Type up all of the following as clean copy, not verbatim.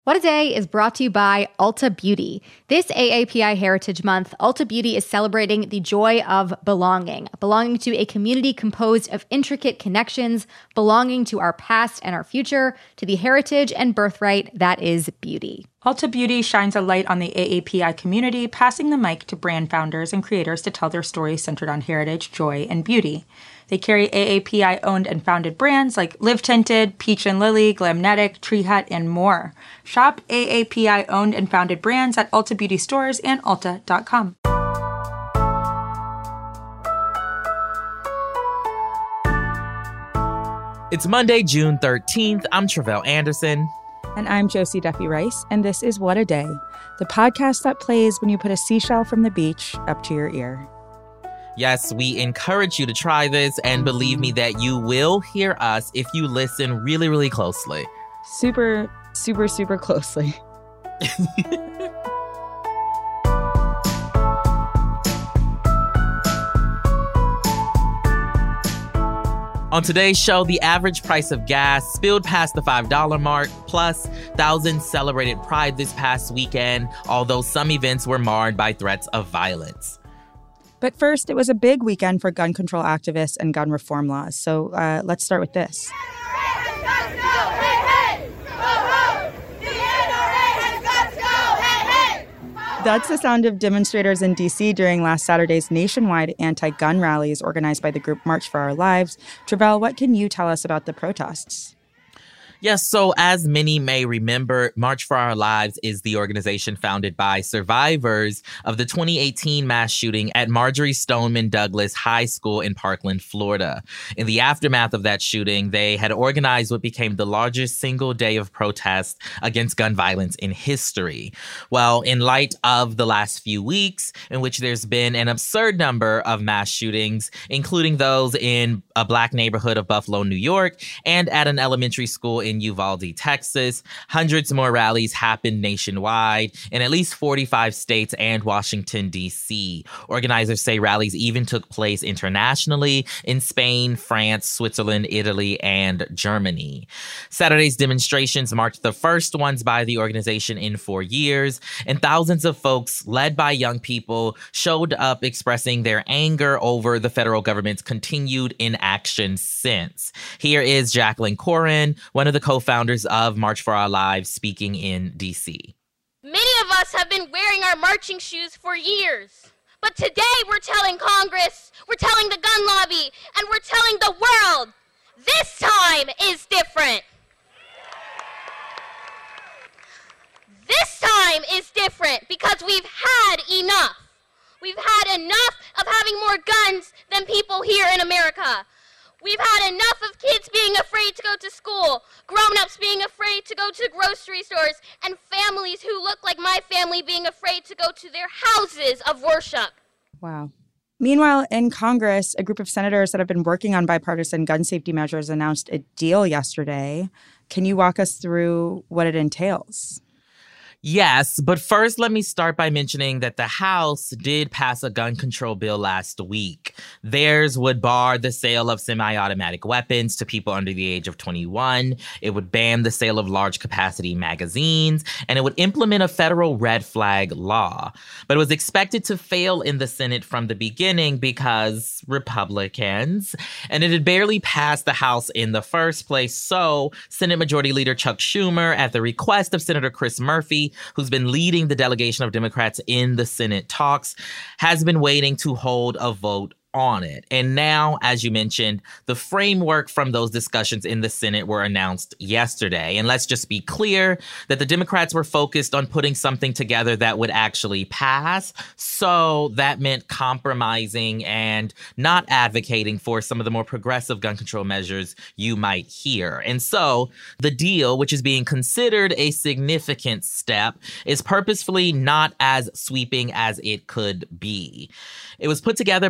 What a Day is brought to you by Ulta Beauty. This AAPI Heritage Month, Ulta Beauty is celebrating the joy of belonging to a community composed of intricate connections, belonging to our past and our future, to the heritage and birthright that is beauty. Ulta Beauty shines a light on the AAPI community, passing the mic to brand founders and creators to tell their stories centered on heritage, joy, and beauty. They carry AAPI-owned and founded brands like Live Tinted, Peach and Lily, Glamnetic, Tree Hut, and more. Shop AAPI-owned and founded brands at Ulta Beauty stores and Ulta.com. It's Monday, June 13th. I'm Tre'vell Anderson. And I'm Josie Duffy Rice, and this is What a Day, the podcast that plays when you put a seashell from the beach up to your ear. Yes, we encourage you to try this, and believe me that you will hear us if you listen really, really closely. Super closely. On today's show, the average price of gas spilled past the $5 mark, plus thousands celebrated Pride this past weekend, although some events were marred by threats of violence. But first, it was a big weekend for gun control activists and gun reform laws. So let's start with this. That's the sound of demonstrators in D.C. during last Saturday's nationwide anti-gun rallies organized by the group March for Our Lives. Tre'vell, what can you tell us about the protests? Yes, so as many may remember, March for Our Lives is the organization founded by survivors of the 2018 mass shooting at Marjory Stoneman Douglas High School in Parkland, Florida. In the aftermath of that shooting, they had organized what became the largest single day of protest against gun violence in history. Well, in light of the last few weeks, in which there's been an absurd number of mass shootings, including those in a Black neighborhood of Buffalo, New York, and at an elementary school in Uvalde, Texas. Hundreds more rallies happened nationwide in at least 45 states and Washington, D.C. Organizers say rallies even took place internationally in Spain, France, Switzerland, Italy, and Germany. Saturday's demonstrations marked the first ones by the organization in 4 years, and thousands of folks, led by young people, showed up expressing their anger over the federal government's continued inaction since. Here is Jacqueline Corin, one of the co-founders of March for Our Lives, speaking in D.C. Many of us have been wearing our marching shoes for years. But today we're telling Congress, we're telling the gun lobby, and we're telling the world, this time is different. This time is different because we've had enough. We've had enough of having more guns than people here in America. We've had enough of kids being afraid to go to school, grown-ups being afraid to go to grocery stores, and families who look like my family being afraid to go to their houses of worship. Wow. Meanwhile, in Congress, a group of senators that have been working on bipartisan gun safety measures announced a deal yesterday. Can you walk us through what it entails? Yes, but first let me start by mentioning that the House did pass a gun control bill last week. Theirs would bar the sale of semi-automatic weapons to people under the age of 21. It would ban the sale of large-capacity magazines, and it would implement a federal red flag law. But it was expected to fail in the Senate from the beginning because Republicans, and it had barely passed the House in the first place. So Senate Majority Leader Chuck Schumer, at the request of Senator Chris Murphy, who's been leading the delegation of Democrats in the Senate talks, has been waiting to hold a vote on it. And now, as you mentioned, the framework from those discussions in the Senate were announced yesterday. And let's just be clear that the Democrats were focused on putting something together that would actually pass. So that meant compromising and not advocating for some of the more progressive gun control measures you might hear. And so the deal, which is being considered a significant step, is purposefully not as sweeping as it could be. It was put together by 10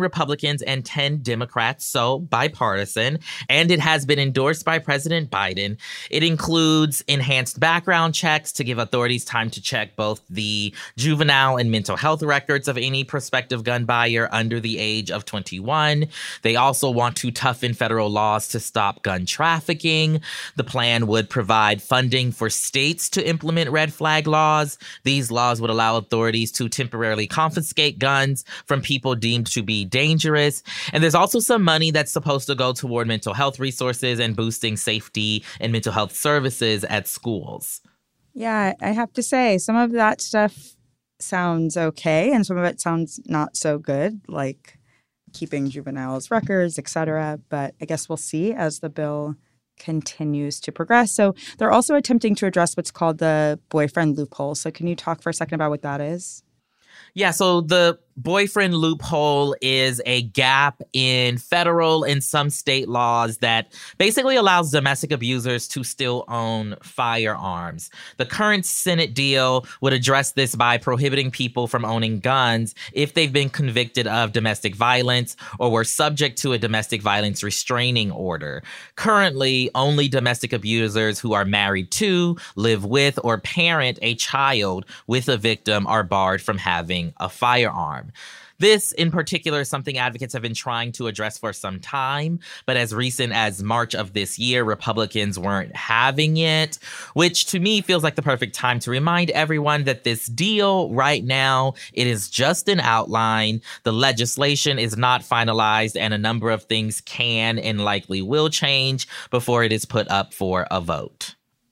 Republicans and 10 Democrats, so bipartisan, and it has been endorsed by President Biden. It includes enhanced background checks to give authorities time to check both the juvenile and mental health records of any prospective gun buyer under the age of 21. They also want to toughen federal laws to stop gun trafficking. The plan would provide funding for states to implement red flag laws. These laws would allow authorities to temporarily confiscate guns from people deemed to be dangerous. And there's also some money that's supposed to go toward mental health resources and boosting safety and mental health services at schools. Yeah, I have to say, some of that stuff sounds okay, and some of it sounds not so good, like keeping juveniles' records, etc. But I guess we'll see as the bill continues to progress. So they're also attempting to address what's called the boyfriend loophole. So can you talk for a second about what that is? Yeah, so the boyfriend loophole is a gap in federal and some state laws that basically allows domestic abusers to still own firearms. The current Senate deal would address this by prohibiting people from owning guns if they've been convicted of domestic violence or were subject to a domestic violence restraining order. Currently, only domestic abusers who are married to, live with, or parent a child with a victim are barred from having a firearm. This, in particular, is something advocates have been trying to address for some time, but as recent as March of this year, Republicans weren't having it, which to me feels like the perfect time to remind everyone that this deal right now, it is just an outline. The legislation is not finalized, and a number of things can and likely will change before it is put up for a vote.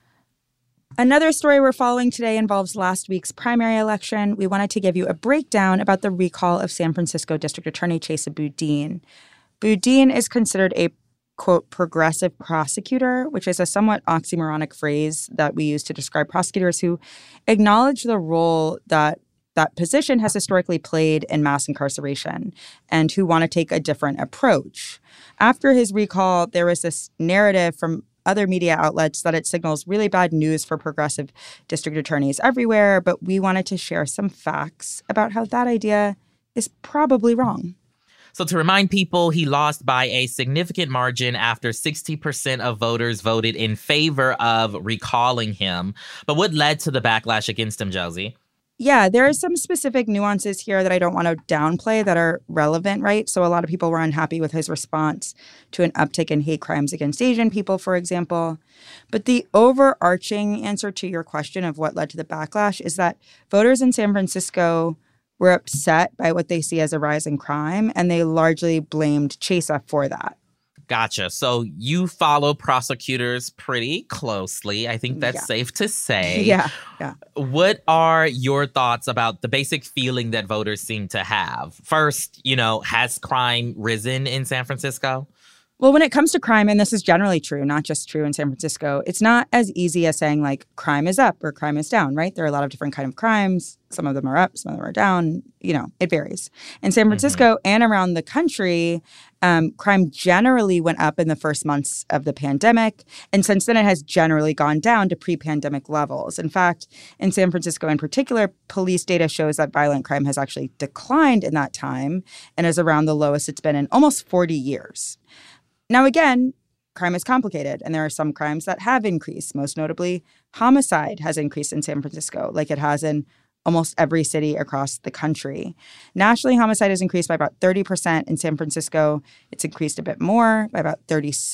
Another story we're following today involves last week's primary election. We wanted to give you a breakdown about the recall of San Francisco District Attorney Chesa Boudin. Boudin is considered a, quote, progressive prosecutor, which is a somewhat oxymoronic phrase that we use to describe prosecutors who acknowledge the role that position has historically played in mass incarceration and who want to take a different approach. After his recall, there was this narrative from other media outlets that it signals really bad news for progressive district attorneys everywhere, but we wanted to share some facts about how that idea is probably wrong. So to remind people, he lost by a significant margin after 60% of voters voted in favor of recalling him. But what led to the backlash against him, Josie? Yeah, there are some specific nuances here that I don't want to downplay that are relevant, right? So a lot of people were unhappy with his response to an uptick in hate crimes against Asian people, for example. But the overarching answer to your question of what led to the backlash is that voters in San Francisco were upset by what they see as a rise in crime, and they largely blamed Chesa for that. Gotcha. So you follow prosecutors pretty closely. I think that's safe to say. Yeah. What are your thoughts about the basic feeling that voters seem to have? First, has crime risen in San Francisco? Well, when it comes to crime, and this is generally true, not just true in San Francisco, it's not as easy as saying like crime is up or crime is down, right? There are a lot of different kinds of crimes. Some of them are up, some of them are down. It varies. In San Francisco and around the country, crime generally went up in the first months of the pandemic. And since then, it has generally gone down to pre-pandemic levels. In fact, in San Francisco in particular, police data shows that violent crime has actually declined in that time and is around the lowest it's been in almost 40 years. Now, again, crime is complicated, and there are some crimes that have increased. Most notably, homicide has increased in San Francisco, like it has in almost every city across the country. Nationally, homicide has increased by about 30%. In San Francisco, it's increased a bit more, by about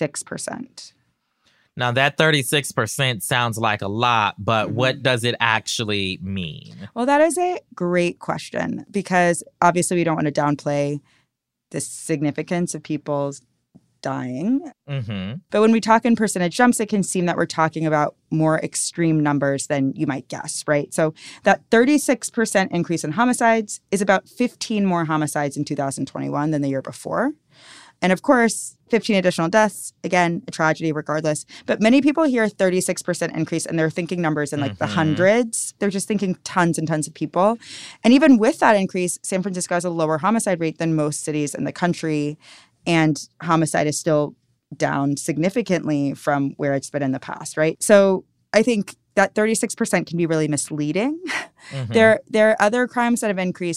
36%. Now, that 36% sounds like a lot, but what does it actually mean? Well, that is a great question, because obviously we don't want to downplay the significance of people's dying. But when we talk in percentage jumps, it can seem that we're talking about more extreme numbers than you might guess, right? So that 36% increase in homicides is about 15 more homicides in 2021 than the year before. And of course, 15 additional deaths, again, a tragedy regardless. But many people hear 36% increase and they're thinking numbers in like the hundreds. They're just thinking tons and tons of people. And even with that increase, San Francisco has a lower homicide rate than most cities in the country. And homicide is still down significantly from where it's been in the past, right? So I think that 36% can be really misleading. There are other crimes that have increased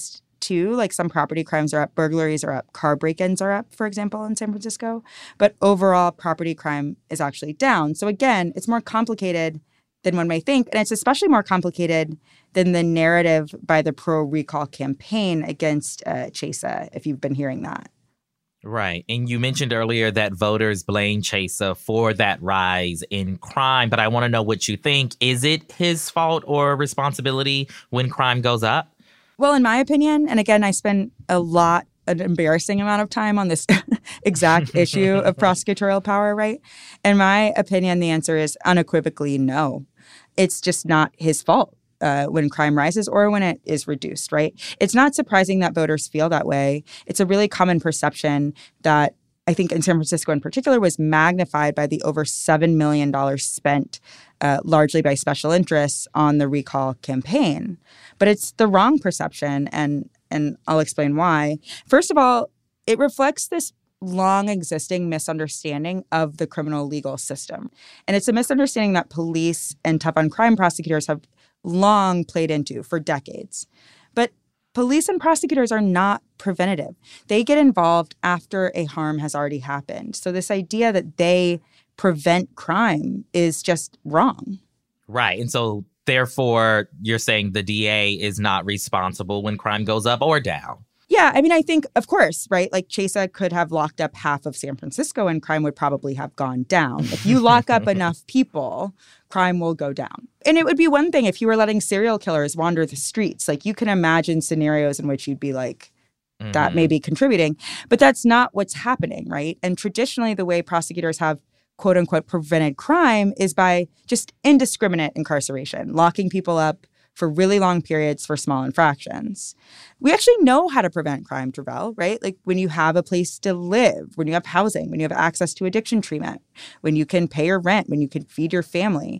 too. Like some property crimes are up, burglaries are up, car break-ins are up, for example, in San Francisco. But overall, property crime is actually down. So again, it's more complicated than one may think. And it's especially more complicated than the narrative by the pro-recall campaign against Chesa, if you've been hearing that. Right. And you mentioned earlier that voters blame Chesa for that rise in crime. But I want to know what you think. Is it his fault or responsibility when crime goes up? Well, in my opinion, and again, I spend an embarrassing amount of time on this exact issue of prosecutorial power, right? In my opinion, the answer is unequivocally no. It's just not his fault when crime rises or when it is reduced, right? It's not surprising that voters feel that way. It's a really common perception that I think in San Francisco in particular was magnified by the over $7 million spent largely by special interests on the recall campaign. But it's the wrong perception, and I'll explain why. First of all, it reflects this long existing misunderstanding of the criminal legal system. And it's a misunderstanding that police and tough on crime prosecutors have long played into for decades. But police and prosecutors are not preventative. They get involved after a harm has already happened. So this idea that they prevent crime is just wrong. Right. And so therefore, you're saying the DA is not responsible when crime goes up or down. Yeah, I mean, I think, of course, right? Like Chesa could have locked up half of San Francisco and crime would probably have gone down. If you lock up enough people, crime will go down. And it would be one thing if you were letting serial killers wander the streets. Like you can imagine scenarios in which you'd be like, that may be contributing. But that's not what's happening, right? And traditionally, the way prosecutors have quote unquote prevented crime is by just indiscriminate incarceration, locking people up for really long periods for small infractions. We actually know how to prevent crime, Tre'vell, right? Like when you have a place to live, when you have housing, when you have access to addiction treatment, when you can pay your rent, when you can feed your family,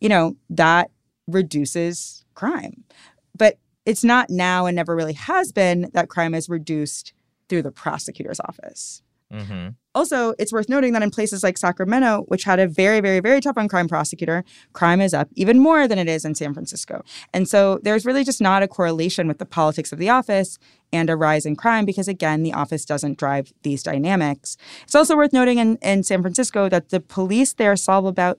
that reduces crime. But it's not now and never really has been that crime is reduced through the prosecutor's office. Mm-hmm. Also, it's worth noting that in places like Sacramento, which had a very, very, very tough on crime prosecutor, crime is up even more than it is in San Francisco. And so there's really just not a correlation with the politics of the office and a rise in crime because, again, the office doesn't drive these dynamics. It's also worth noting in San Francisco that the police there solve about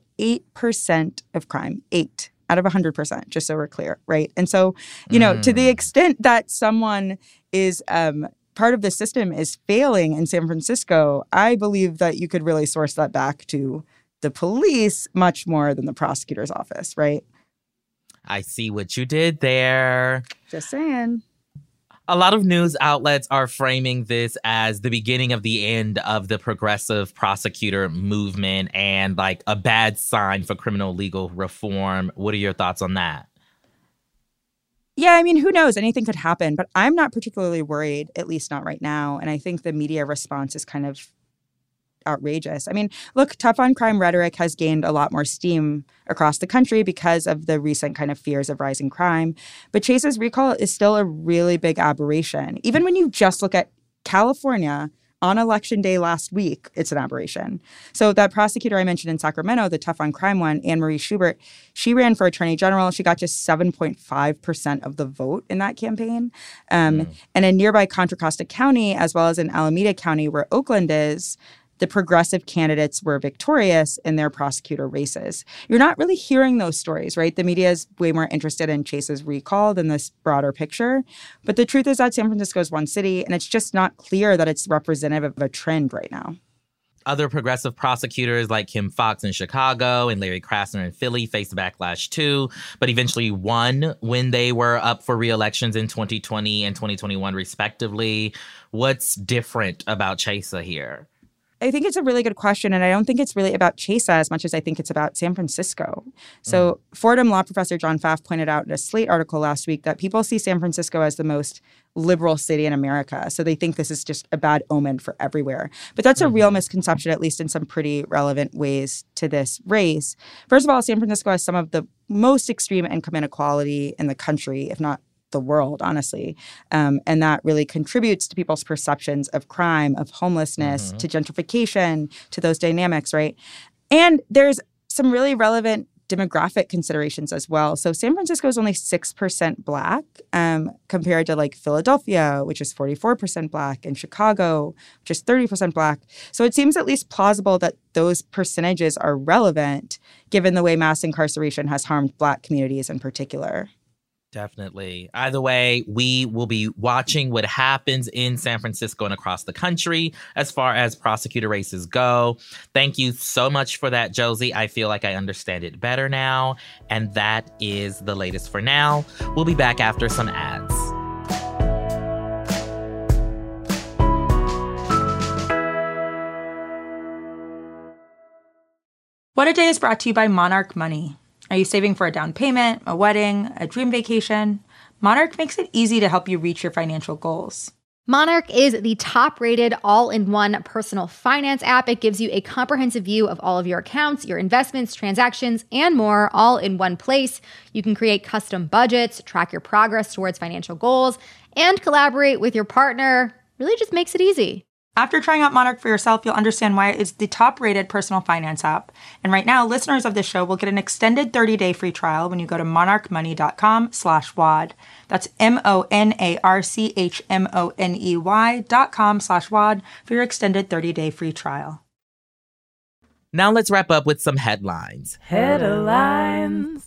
8% of crime, 8 out of 100%, just so we're clear, right? And so, to the extent that someone is part of the system is failing in San Francisco, I believe that you could really source that back to the police much more than the prosecutor's office, right? I see what you did there. Just saying. A lot of news outlets are framing this as the beginning of the end of the progressive prosecutor movement and like a bad sign for criminal legal reform. What are your thoughts on that? Yeah, I mean, who knows? Anything could happen, but I'm not particularly worried, at least not right now. And I think the media response is kind of outrageous. I mean, look, tough on crime rhetoric has gained a lot more steam across the country because of the recent kind of fears of rising crime. But Chesa's recall is still a really big aberration. Even when you just look at California on Election Day last week, it's an aberration. So that prosecutor I mentioned in Sacramento, the tough on crime one, Anne Marie Schubert, she ran for attorney general. She got just 7.5% of the vote in that campaign. And in nearby Contra Costa County, as well as in Alameda County, where Oakland is, the progressive candidates were victorious in their prosecutor races. You're not really hearing those stories, right? The media is way more interested in Chesa's recall than this broader picture. But the truth is that San Francisco is one city, and it's just not clear that it's representative of a trend right now. Other progressive prosecutors like Kim Foxx in Chicago and Larry Krasner in Philly faced backlash too, but eventually won when they were up for re-elections in 2020 and 2021 respectively. What's different about Chesa here? I think it's a really good question, and I don't think it's really about Chesa as much as I think it's about San Francisco. So Fordham law professor John Pfaff pointed out in a Slate article last week that people see San Francisco as the most liberal city in America. So they think this is just a bad omen for everywhere. But that's a real misconception, at least in some pretty relevant ways to this race. First of all, San Francisco has some of the most extreme income inequality in the country, if not the world, honestly. And that really contributes to people's perceptions of crime, of homelessness, to gentrification, to those dynamics, right? And there's some really relevant demographic considerations as well. So San Francisco is only 6% Black compared to like Philadelphia, which is 44% Black, and Chicago, which is 30% Black. So it seems at least plausible that those percentages are relevant given the way mass incarceration has harmed Black communities in particular. Definitely. Either way, we will be watching what happens in San Francisco and across the country as far as prosecutor races go. Thank you so much for that, Josie. I feel like I understand it better now. And that is the latest for now. We'll be back after some ads. What a Day is brought to you by Monarch Money. Are you saving for a down payment, a wedding, a dream vacation? Monarch makes it easy to help you reach your financial goals. Monarch is the top-rated all-in-one personal finance app. It gives you a comprehensive view of all of your accounts, your investments, transactions, and more, all in one place. You can create custom budgets, track your progress towards financial goals, and collaborate with your partner. Really just makes it easy. After trying out Monarch for yourself, you'll understand why it's the top-rated personal finance app. And right now, listeners of this show will get an extended 30-day free trial when you go to monarchmoney.com/WAD. That's MONARCHMONEY.com/WAD for your extended 30-day free trial. Now let's wrap up with some headlines. Headlines.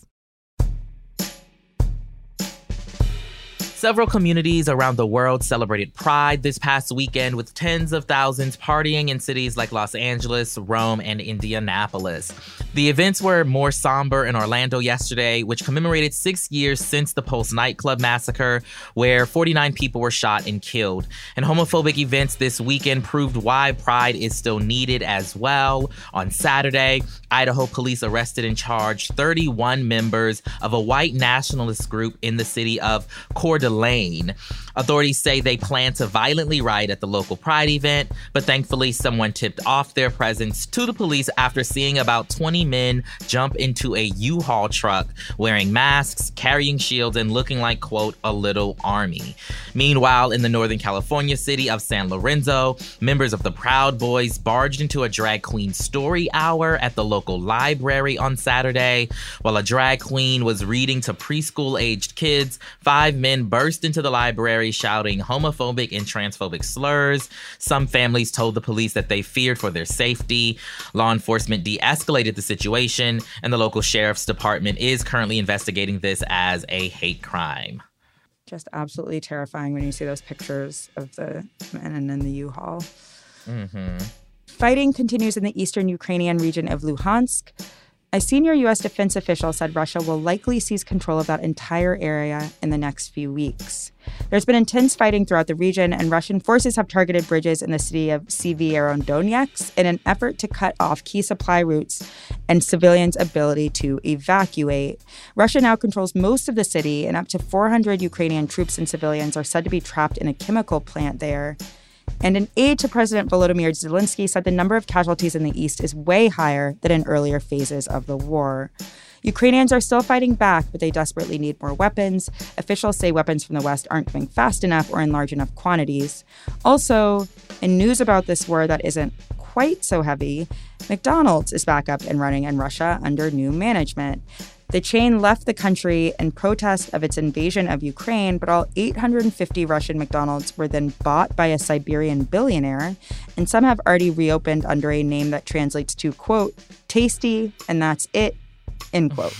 Several communities around the world celebrated Pride this past weekend with tens of thousands partying in cities like Los Angeles, Rome, and Indianapolis. The events were more somber in Orlando yesterday, which commemorated 6 years since the Pulse nightclub massacre, where 49 people were shot and killed. And homophobic events this weekend proved why Pride is still needed as well. On Saturday, Idaho police arrested and charged 31 members of a white nationalist group in the city of Coeur d'Alene. Authorities say they plan to violently riot at the local Pride event, but thankfully someone tipped off their presence to the police after seeing about 20 men jump into a U-Haul truck wearing masks, carrying shields, and looking like, quote, a little army. Meanwhile, in the Northern California city of San Lorenzo, members of the Proud Boys barged into a drag queen story hour at the local library on Saturday. While a drag queen was reading to preschool-aged kids, 5 men burst into the library shouting homophobic and transphobic slurs. Some families told the police that they feared for their safety. Law enforcement de-escalated the situation, and the local sheriff's department is currently investigating this as a hate crime. Just absolutely terrifying when you see those pictures of the men and in the U-Haul. Mm-hmm. Fighting continues in the eastern Ukrainian region of Luhansk. A senior U.S. defense official said Russia will likely seize control of that entire area in the next few weeks. There's been intense fighting throughout the region, and Russian forces have targeted bridges in the city of Severodonetsk in an effort to cut off key supply routes and civilians' ability to evacuate. Russia now controls most of the city, and up to 400 Ukrainian troops and civilians are said to be trapped in a chemical plant there. And an aide to President Volodymyr Zelensky said the number of casualties in the east is way higher than in earlier phases of the war. Ukrainians are still fighting back, but they desperately need more weapons. Officials say weapons from the West aren't coming fast enough or in large enough quantities. Also, in news about this war that isn't quite so heavy, McDonald's is back up and running in Russia under new management. The chain left the country in protest of its invasion of Ukraine, but all 850 Russian McDonald's were then bought by a Siberian billionaire, and some have already reopened under a name that translates to, quote, tasty, and that's it, end quote.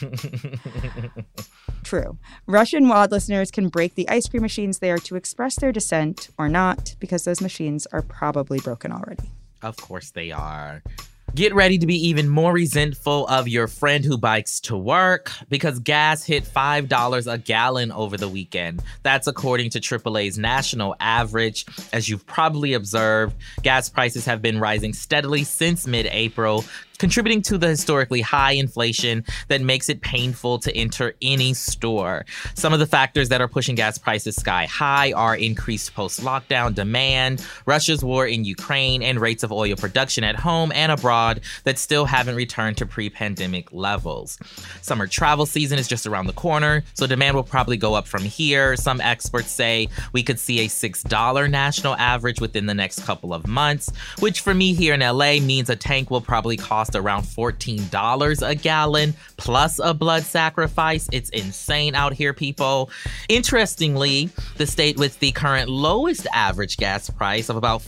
True. Russian WAD listeners can break the ice cream machines there to express their dissent, or not, because those machines are probably broken already. Of course they are. Get ready to be even more resentful of your friend who bikes to work because gas hit $5 a gallon over the weekend. That's according to AAA's national average. As you've probably observed, gas prices have been rising steadily since mid-April, contributing to the historically high inflation that makes it painful to enter any store. Some of the factors that are pushing gas prices sky high are increased post-lockdown demand, Russia's war in Ukraine, and rates of oil production at home and abroad that still haven't returned to pre-pandemic levels. Summer travel season is just around the corner, so demand will probably go up from here. Some experts say we could see a $6 national average within the next couple of months, which for me here in LA means a tank will probably cost cost around $14 a gallon plus a blood sacrifice. It's insane out here, people. Interestingly, the state with the current lowest average gas price of about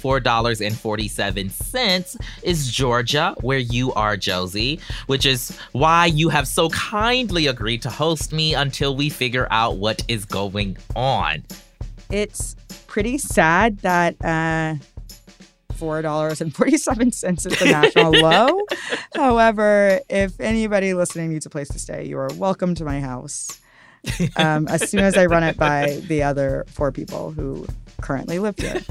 $4.47 is Georgia, where you are, Josie, which is why you have so kindly agreed to host me until we figure out what is going on. It's pretty sad that $4.47 is the national low. However, if anybody listening needs a place to stay, you are welcome to my house. As soon as I run it by the other 4 people who currently live here.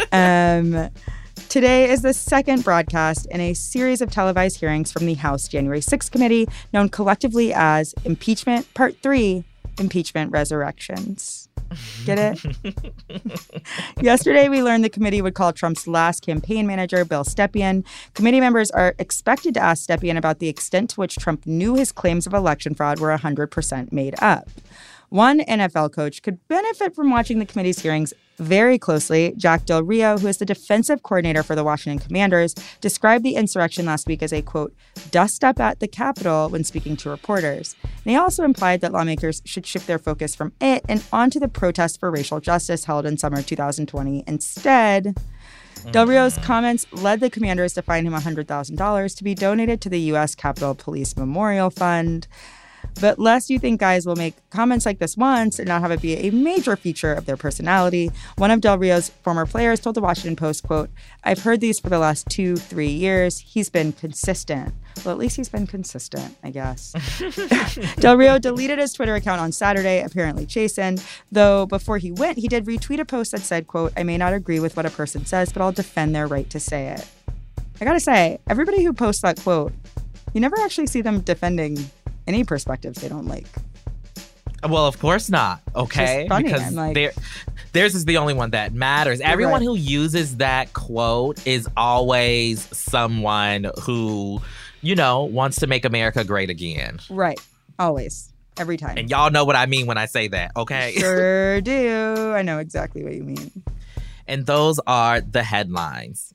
Today is the second broadcast in a series of televised hearings from the House January 6th committee, known collectively as Impeachment Part 3, Impeachment Resurrections. Get it? Yesterday, we learned the committee would call Trump's last campaign manager, Bill Stepien. Committee members are expected to ask Stepien about the extent to which Trump knew his claims of election fraud were 100% made up. One NFL coach could benefit from watching the committee's hearings very closely. Jack Del Rio, who is the defensive coordinator for the Washington Commanders, described the insurrection last week as a, quote, dust-up at the Capitol when speaking to reporters. And he also implied that lawmakers should shift their focus from it and onto the protest for racial justice held in summer 2020 instead. Del Rio's comments led the Commanders to fine him $100,000 to be donated to the U.S. Capitol Police Memorial Fund. But lest you think guys will make comments like this once and not have it be a major feature of their personality, one of Del Rio's former players told the Washington Post, quote, I've heard these for the last 2-3 years. He's been consistent. Well, at least he's been consistent, I guess. Del Rio deleted his Twitter account on Saturday, apparently chastened, though before he went, he did retweet a post that said, quote, I may not agree with what a person says, but I'll defend their right to say it. I gotta say, everybody who posts that quote, you never actually see them defending any perspectives they don't like. Well, of course not. Okay, it's funny. Because like, theirs is the only one that matters. Everyone who uses that quote is always someone who, you know, wants to make America great again. Right. Always. Every time. And y'all know what I mean when I say that, okay? Sure do. I know exactly what you mean. And those are the headlines.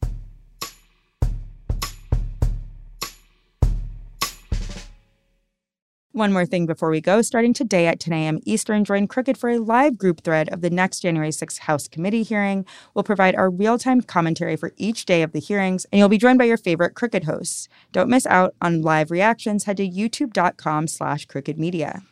One more thing before we go. Starting today at 10 a.m. Eastern, join Crooked for a live group thread of the next January 6th House Committee hearing. We'll provide our real-time commentary for each day of the hearings, and you'll be joined by your favorite Crooked hosts. Don't miss out on live reactions. Head to youtube.com/crookedmedia.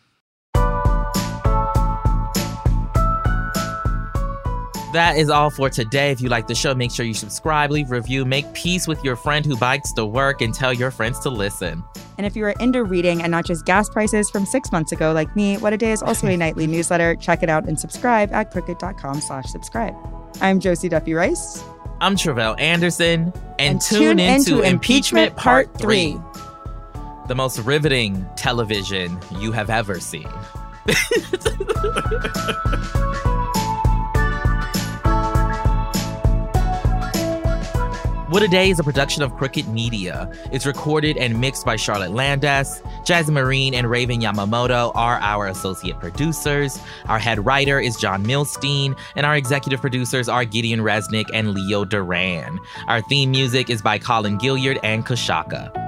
That is all for today. If you like the show, make sure you subscribe, leave a review, make peace with your friend who bikes to work, and tell your friends to listen. And if you are into reading and not just gas prices from 6 months ago like me, What a Day is also a nightly newsletter. Check it out and subscribe at crooked.com/subscribe. I'm Josie Duffy Rice. I'm Travell Anderson. And tune into Impeachment Part 3. The most riveting television you have ever seen. What a Day is a production of Crooked Media. It's recorded and mixed by Charlotte Landes. Jasmine Marine and Raven Yamamoto are our associate producers. Our head writer is John Milstein, and our executive producers are Gideon Resnick and Leo Duran. Our theme music is by Colin Gilliard and Kashaka.